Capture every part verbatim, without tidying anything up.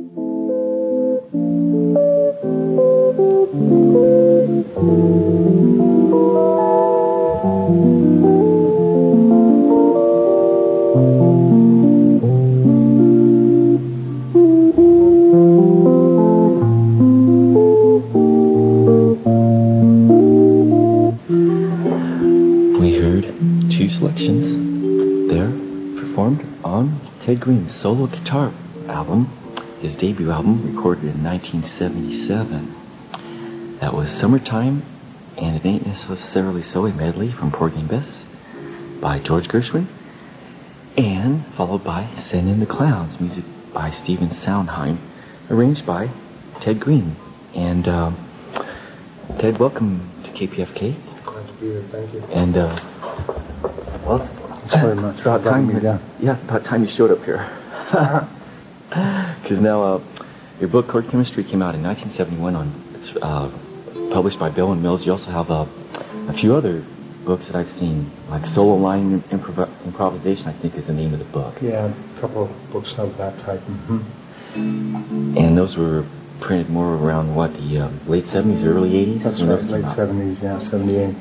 Ted Green's solo guitar album, his debut album, recorded in nineteen seventy-seven. That was Summertime, and It Ain't Necessarily So, a medley from Porgy and Bess by George Gershwin, and followed by Send in the Clowns, music by Stephen Sondheim, arranged by Ted Green. And um, Ted, welcome to K P F K. Glad to be here, thank you. And uh, well, it's Thanks very much. about time. Me down. Yeah, it's about time you showed up here. Because now uh, your book Chord Chemistry came out in nineteen seventy-one. On it's uh, published by Bell and Mills. You also have uh, a few other books that I've seen, like Solo Line Improv- Improvisation, I think is the name of the book. Yeah, a couple of books of that type. Mm-hmm. And those were printed more around, what, the uh, late seventies, early eighties? That's right, late seventies, yeah, seventy-eight.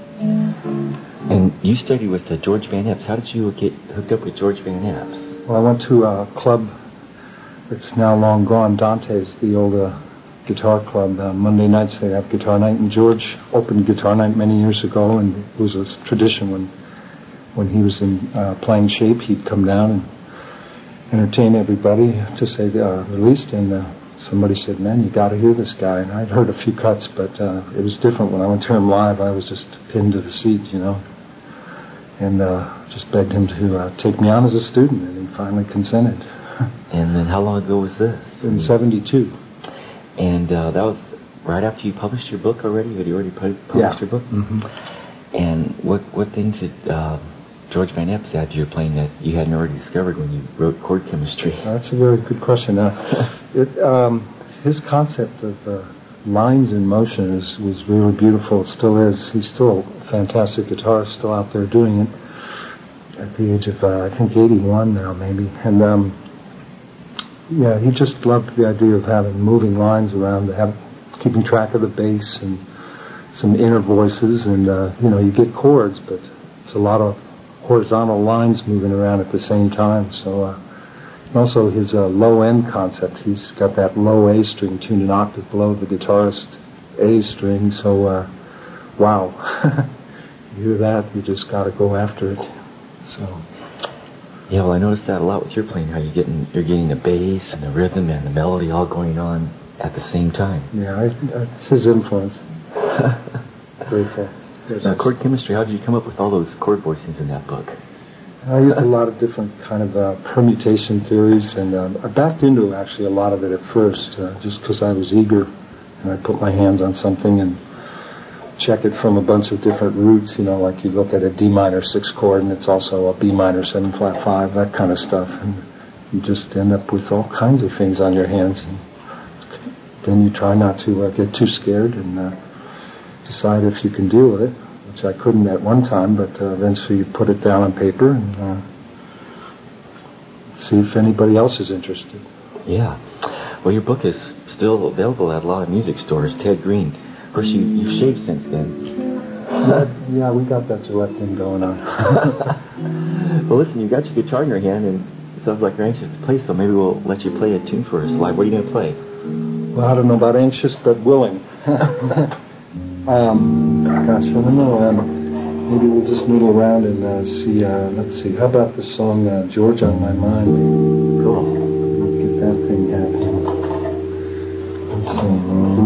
And you studied with uh, George Van Epps. How did you get hooked up with George Van Epps? Well, I went to a club that's now long gone, Dante's, the old uh, guitar club. Uh, Monday nights they have guitar night, and George opened guitar night many years ago, and it was a tradition when when he was in uh, playing shape, he'd come down and entertain everybody to say they are released, and uh, somebody said, man, you got to hear this guy. And I'd heard a few cuts, but uh, it was different. When I went to him live, I was just pinned to the seat, you know, and uh, just begged him to uh, take me on as a student, and he finally consented. And then how long ago was this? In seventy-two. And uh, that was right after you published your book already? Had you already pu- published Yeah. your book? Mm-hmm. And what, what things did uh, George Van Epps add to your playing that you hadn't already discovered when you wrote Chord Chemistry? That's a very good question. Uh, it, um, his concept of uh, lines in motion is, was really beautiful. It still is. He's still a fantastic guitarist, still out there doing it at the age of, uh, I think, eighty-one now, maybe. And, um, yeah, he just loved the idea of having moving lines around, to have, keeping track of the bass and some inner voices. And, uh, you know, you get chords, but it's a lot of horizontal lines moving around at the same time. So, uh, and also his uh, low-end concept. He's got that low A string tuned an octave below the guitarist A string. So, uh, wow. You hear that, you just got to go after it. So. Yeah, well, I noticed that a lot with your playing, how you're getting, you're getting the bass and the rhythm and the melody all going on at the same time. Yeah, I, I, it's his influence. Grateful. Now, Chord Chemistry, how did you come up with all those chord voicings in that book? I used a lot of different kind of uh, permutation theories, and uh, I backed into actually a lot of it at first, uh, just because I was eager, and I put my hands on something and check it from a bunch of different roots, you know, like you look at a D minor six chord, and it's also a B minor seven flat five, that kind of stuff, and you just end up with all kinds of things on your hands, and then you try not to uh, get too scared and uh, decide if you can deal with it, which I couldn't at one time, but uh, eventually you put it down on paper and uh, see if anybody else is interested. Yeah. Well, your book is still available at a lot of music stores. Ted Green. Of course, you, you've shaved since then. Uh, yeah, we got that Gillette thing going on. Well, listen, you got your guitar in your hand, and it sounds like you're anxious to play, so maybe we'll let you play a tune for us live. What are you going to play? Well, I don't know about anxious, but willing. Um, gosh, I don't know. Um, maybe we'll just noodle around and uh, see. Uh, let's see. How about the song uh, "George on My Mind"? Cool. Get that thing happening. Let's see.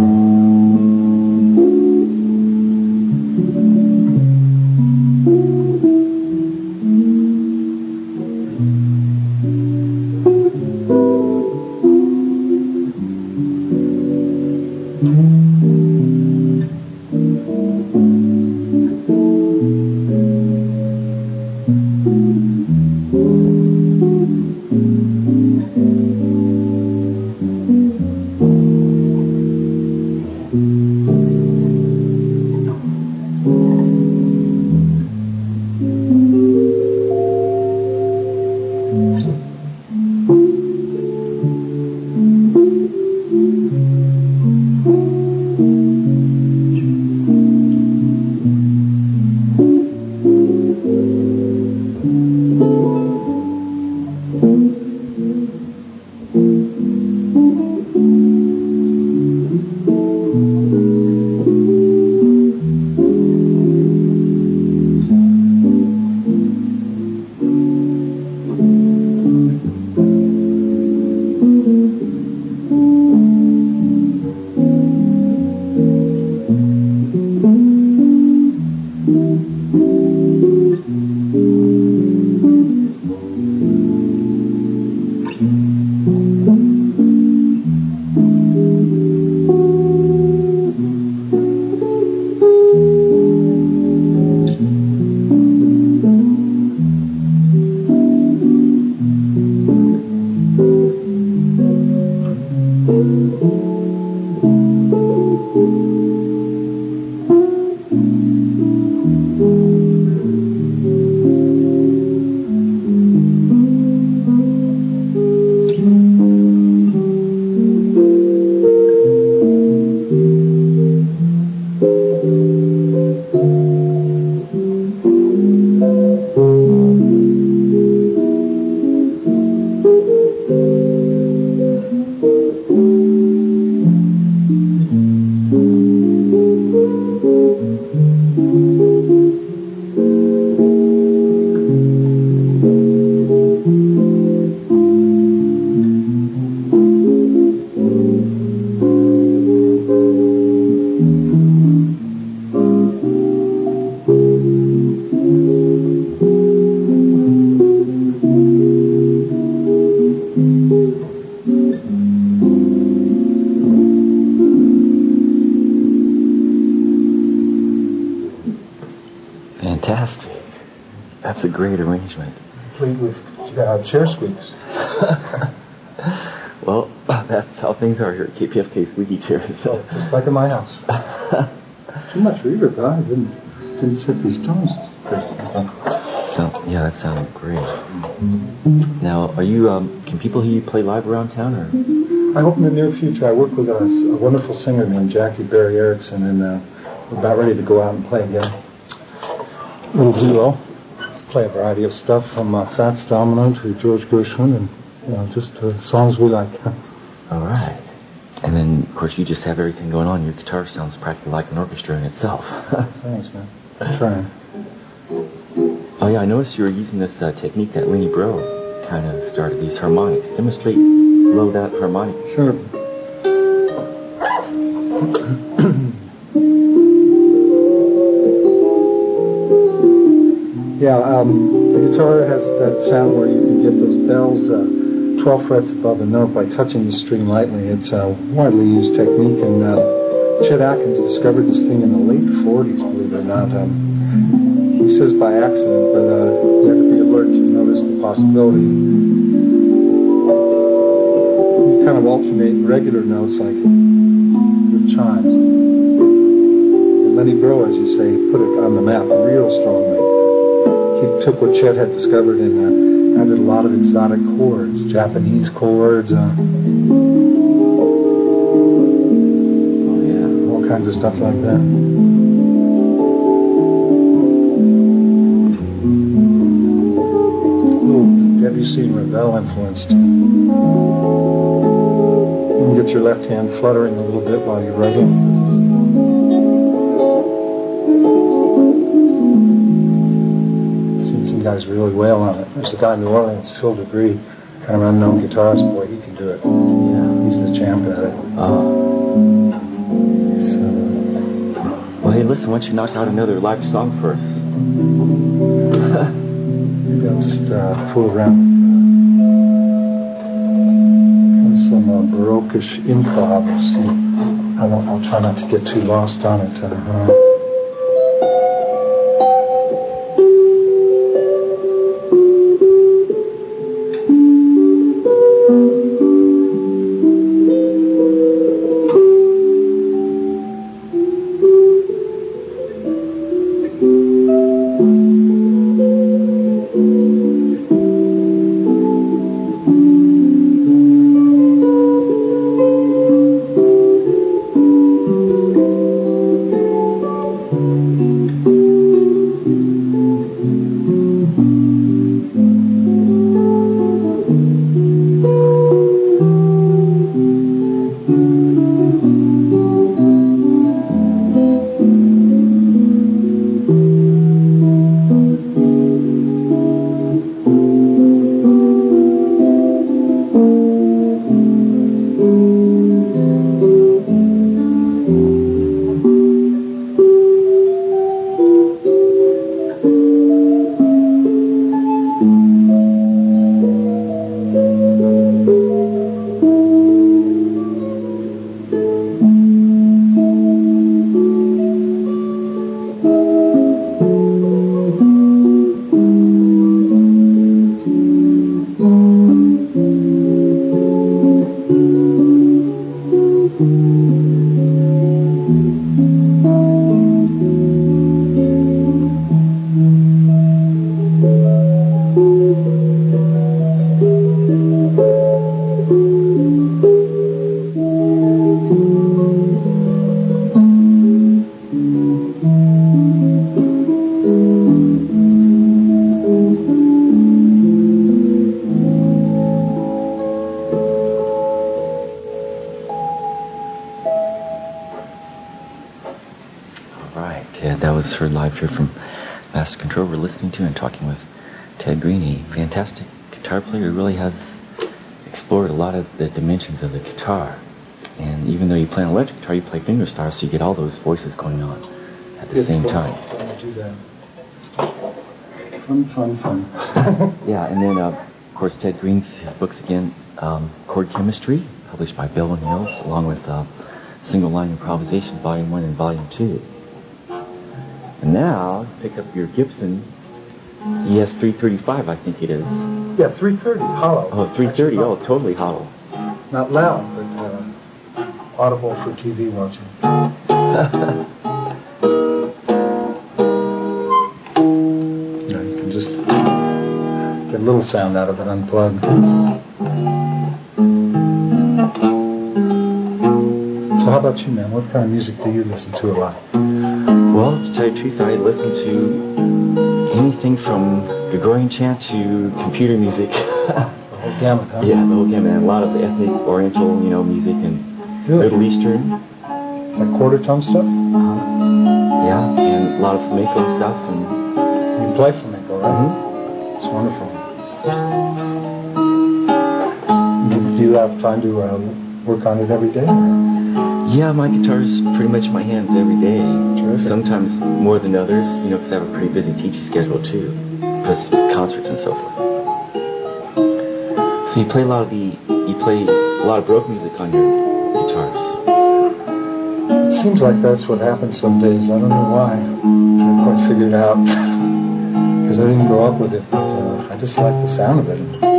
That's a great arrangement. Complete with uh, chair squeaks. Well, that's how things are here at K P F K Squeaky Chairs. Oh, just like in my house. Too much reverb, huh? I didn't, didn't set these tones. So, yeah, that sounded great. Now, are you, um, can people hear you play live around town, or? I hope in the near future. I work with a, a wonderful singer named Jackie Barry Erickson, and uh, we're about ready to go out and play again. Little duo. Play a variety of stuff from uh, Fats Domino to George Gershwin, and you know, just uh, songs we like. All right. And then, of course, you just have everything going on. Your guitar sounds practically like an orchestra in itself. Thanks, man. I'm trying. Oh, yeah, I noticed you were using this uh, technique that Lenny Breau kind of started, these harmonics. Demonstrate below that harmonic. Sure. Yeah, um, the guitar has that sound where you can get those bells uh, twelve frets above the note by touching the string lightly. It's a widely used technique, and uh, Chet Atkins discovered this thing in the late forties, believe it or not. Um, he says by accident, but uh, you have to be alert to notice the possibility. You kind of alternate regular notes like with chimes. And Lenny Breau, as you say, put it on the map real strongly. He took what Chet had discovered and uh, added a lot of exotic chords, Japanese chords, uh, Oh, yeah. all kinds of stuff like that. Little Debussy and Ravel influenced. You can get your left hand fluttering a little bit while you're writing. Guys really wail on it. There's a guy in New Orleans, Phil DeGree, kind of unknown guitarist. Boy, he can do it. Yeah. He's the champ at it. Oh. So, Well, hey, listen, why don't you knock out another live song for us? maybe I'll just uh, fool around with some uh, Baroque-ish improv. We'll see. I won't, I'll try not to get too lost on it. Uh, Heard live here from Master Control. We're listening to and talking with Ted Green, a fantastic guitar player who really has explored a lot of the dimensions of the guitar. And even though you play an electric guitar, you play fingerstyle, so you get all those voices going on at the it's same fun. time. I'll do that. Fun, fun, fun. Yeah, and then, uh, of course, Ted Green's his books again, um, Chord Chemistry, published by Bell and Mills, along with uh, Single Line Improvisation, Volume one and Volume two. And now, pick up your Gibson Yes, three thirty-five, I think it is. Yeah, three thirty, hollow. Oh, three thirty, oh, totally hollow. Not loud, but uh, audible for T V watching. You know, you can just get a little sound out of it unplugged. So how about you, man? What kind of music do you listen to a lot? Well, to tell you the truth, I listen to anything from Gregorian chant to computer music. The whole gamut, huh? Yeah, the whole gamut. And a lot of ethnic, Oriental, you know, music and Really? Middle Eastern. Like quarter tone stuff? Uh, yeah, and a lot of flamenco stuff. And You play flamenco, right? Mhm. It's wonderful. Do do you have time to uh, work on it every day? or- yeah, my guitar is pretty much in my hands every day. Terrific. Sometimes more than others, you know, because I have a pretty busy teaching schedule too, plus concerts and so forth. So you play a lot of the, you play a lot of Baroque music on your guitars. It seems like that's what happens some days. I don't know why. I can't quite figure it out. Because I didn't grow up with it, but uh, I just like the sound of it.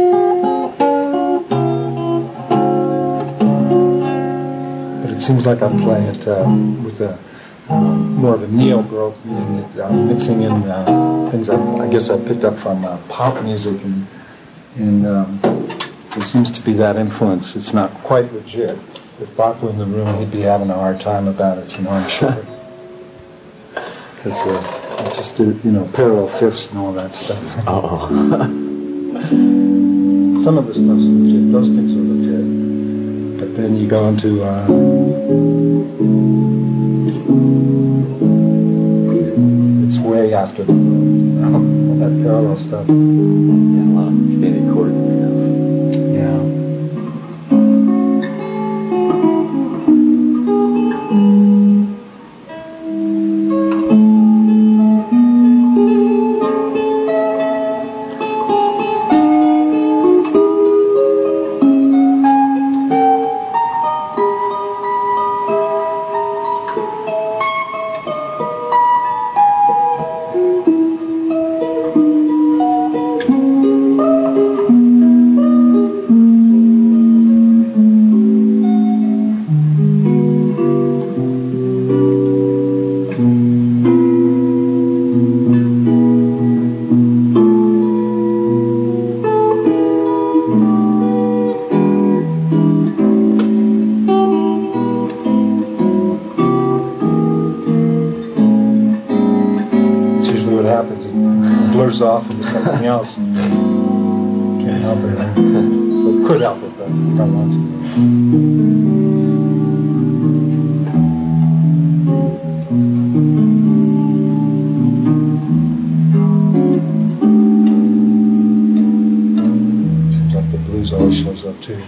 But it seems like I'm playing it uh, with a um, more of a neo-Baroque, meaning that I'm mixing in uh, things I, I guess I picked up from uh, pop music, and, and um, there seems to be that influence. It's not quite legit. If Bach were in the room, he'd be having a hard time about it, you know, I'm sure. Because uh, I just do, you know, parallel fifths and all that stuff. Oh. Some of the stuff's legit. Those things are legit. But then you go into uh, it's way after the you know, all that parallel stuff. Yeah, a lot of extended chords and stuff. Yeah. Off into something else. Can't help it. Right? Well, could help it, but don't want to. Seems like the blues always shows up too.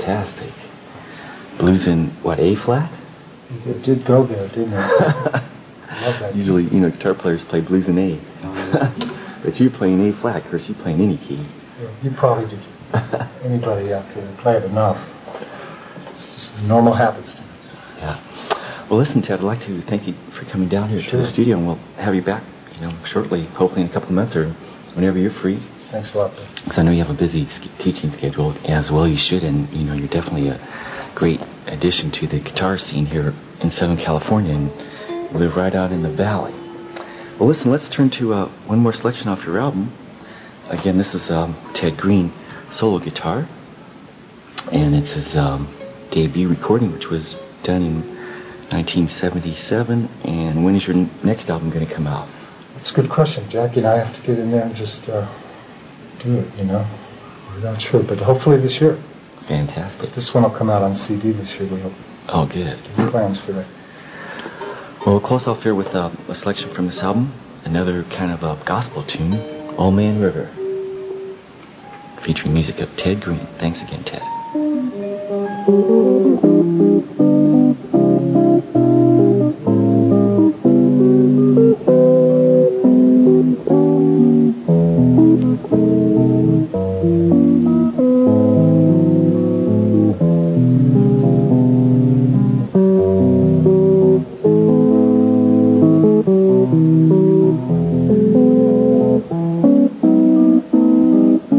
Fantastic. Blues in, what, A flat? It did go there, didn't it? I love that. Usually, you know, guitar players play blues in A. But you're playing A flat, Chris. You're playing any key. Yeah, you probably did. Anybody out there play it enough. It's just normal habits. Yeah. Well, listen, Ted, I'd like to thank you for coming down here Sure. to the studio, and we'll have you back, you know, shortly, hopefully in a couple of months or whenever you're free. Thanks a lot, Ben. Because I know you have a busy sk- teaching schedule, as well you should, and, you know, you're definitely a great addition to the guitar scene here in Southern California, and live right out in the valley. Well, listen, let's turn to uh, one more selection off your album. Again, this is um, Ted Green solo guitar, and it's his um, debut recording, which was done in nineteen seventy-seven. And when is your n- next album going to come out? That's a good question. Jackie and I have to get in there and just uh, do it, you know. We're not sure, but hopefully this year. Fantastic. This one will come out on C D this year, we hope. Oh, good. Any plans for that? Well, we'll close off here with uh, a selection from this album, another kind of a gospel tune, Old Man River, featuring music of Ted Green. Thanks again, Ted.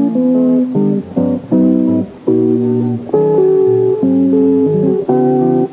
Thank you.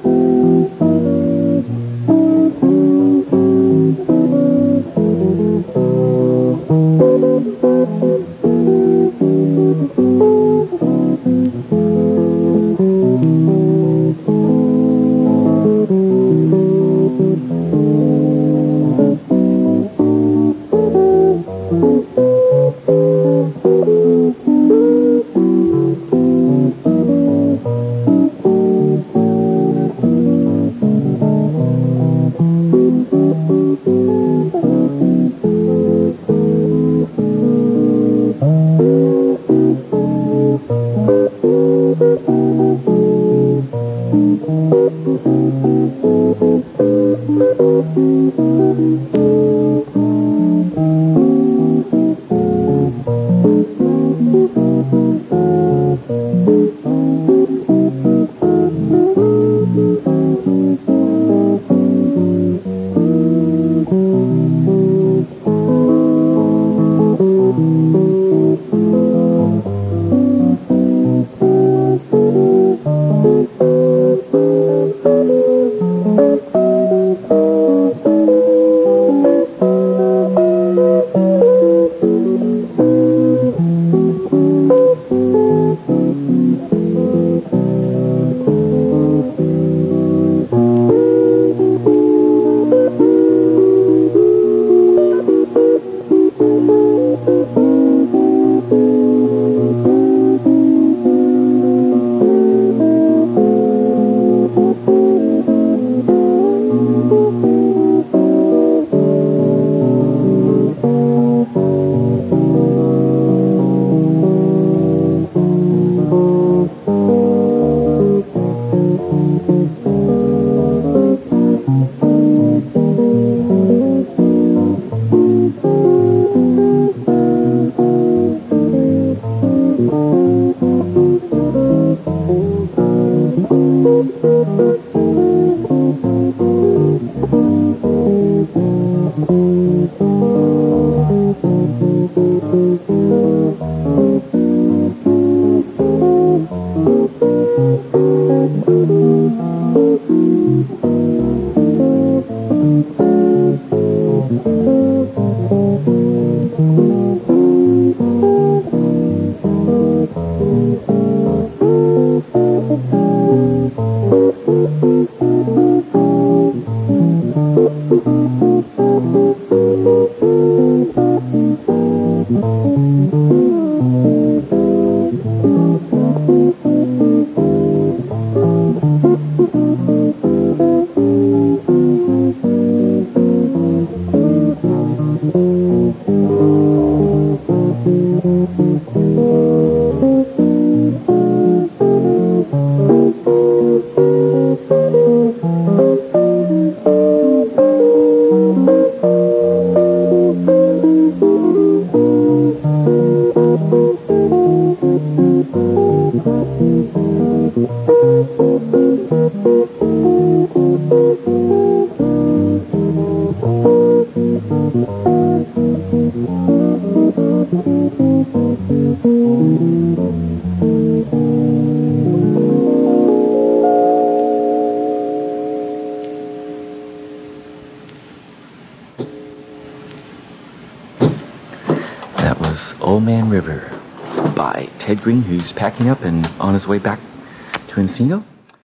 That was Old Man River by Ted Green, who's packing up and on his way back to Encino.